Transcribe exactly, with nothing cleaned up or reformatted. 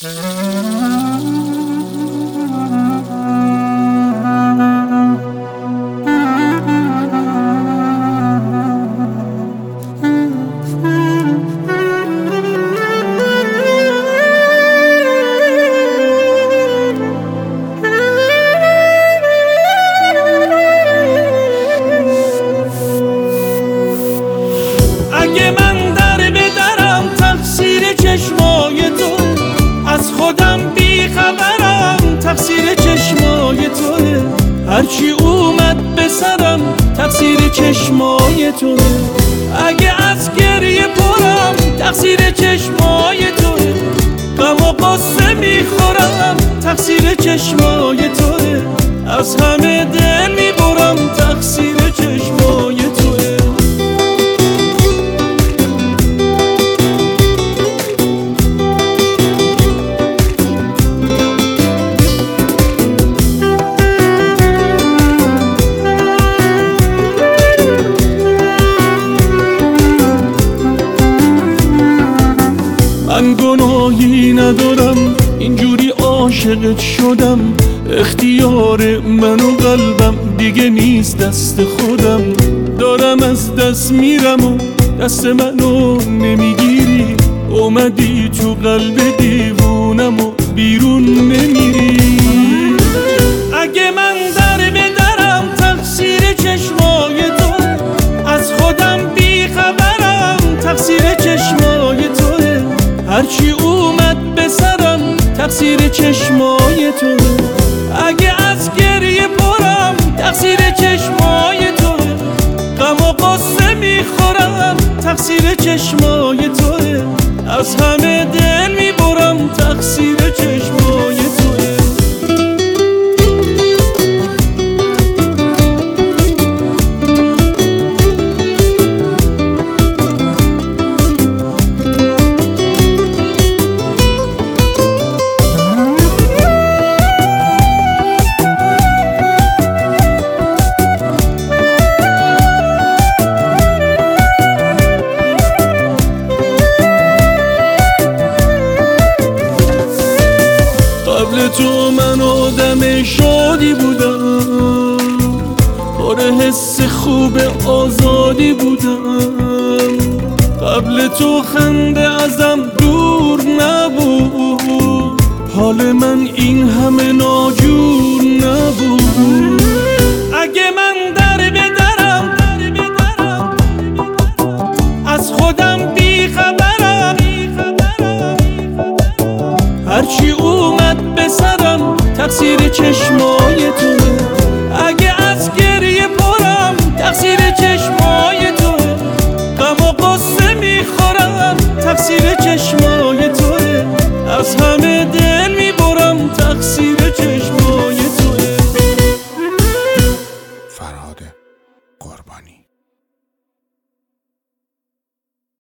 اگه من در بدرم تقصیر چشمای تو، از خودم بیخبرم تقصیر چشمای توه، هرچی اومد به سرم تقصیر چشمای توه. اگه از گریه پرم تقصیر چشمای توه، غم و قصه میخورم تقصیر چشمای توه، از همه دل میبرم تقصیر چشمای توه. من گناهی ندارم اینجوری عاشقت شدم، اختیار من و قلبم دیگه نیست دست خودم، دارم از دست میرم و دست منو نمیگیری، اومدی تو قلب دیوونم و بیرون نمیری. اگه من در بدرم تقصیر چشمای تو، از خودم بیخبرم تقصیر چشمای توه، هرچی اومد به سرم تقصیر چشمای تو. اگه از گریه پرم تقصیر چشمای تو، غم و قصه میخورم تقصیر چشمای توه، از همه دل میبرم تقصیر چشمای توه. قبل تو من آدم شادی بودم، پر حس خوب آزادی بودم، قبل تو خنده ازم دور نبود، حال من این همه ناجور نبود. اگه من در بدرم از خودم بیخبرم، هرچی اومد به سرم تقصیر چشمای توه. اگه از گریه پرم تقصیر چشمای توه، غم و قصه میخورم تقصیر